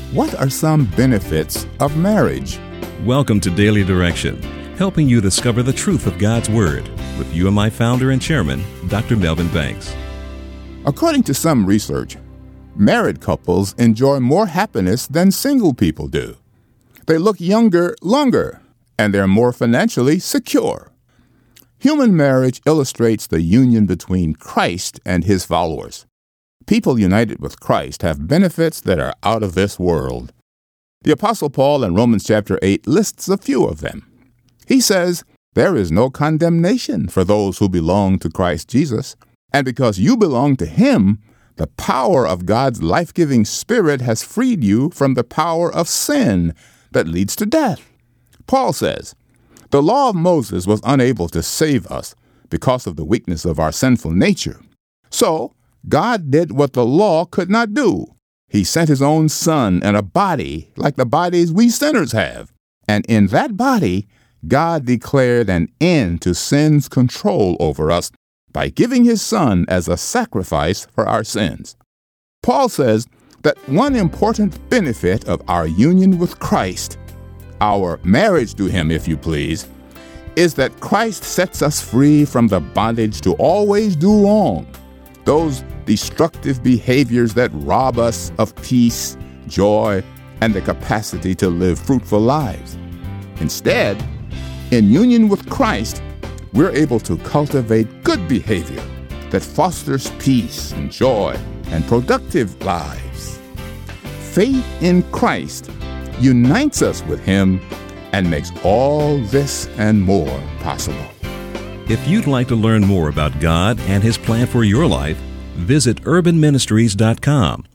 What are some benefits of marriage? Welcome to Daily Direction, helping you discover the truth of God's Word with UMI founder and chairman, Dr. Melvin Banks. According to some research, married couples enjoy more happiness than single people do. They look younger longer, and they're more financially secure. Human marriage illustrates the union between Christ and his followers. People united with Christ have benefits that are out of this world. The Apostle Paul in Romans chapter 8 lists a few of them. He says, "There is no condemnation for those who belong to Christ Jesus, and because you belong to him, the power of God's life-giving Spirit has freed you from the power of sin that leads to death." Paul says, "The law of Moses was unable to save us because of the weakness of our sinful nature. So, God did what the law could not do. He sent his own Son in a body like the bodies we sinners have. And in that body, God declared an end to sin's control over us by giving his Son as a sacrifice for our sins." Paul says that one important benefit of our union with Christ, our marriage to him, if you please, is that Christ sets us free from the bondage to always do wrong, those destructive behaviors that rob us of peace, joy, and the capacity to live fruitful lives. Instead, in union with Christ, we're able to cultivate good behavior that fosters peace and joy and productive lives. Faith in Christ unites us with him and makes all this and more possible. If you'd like to learn more about God and his plan for your life, visit urbanministries.com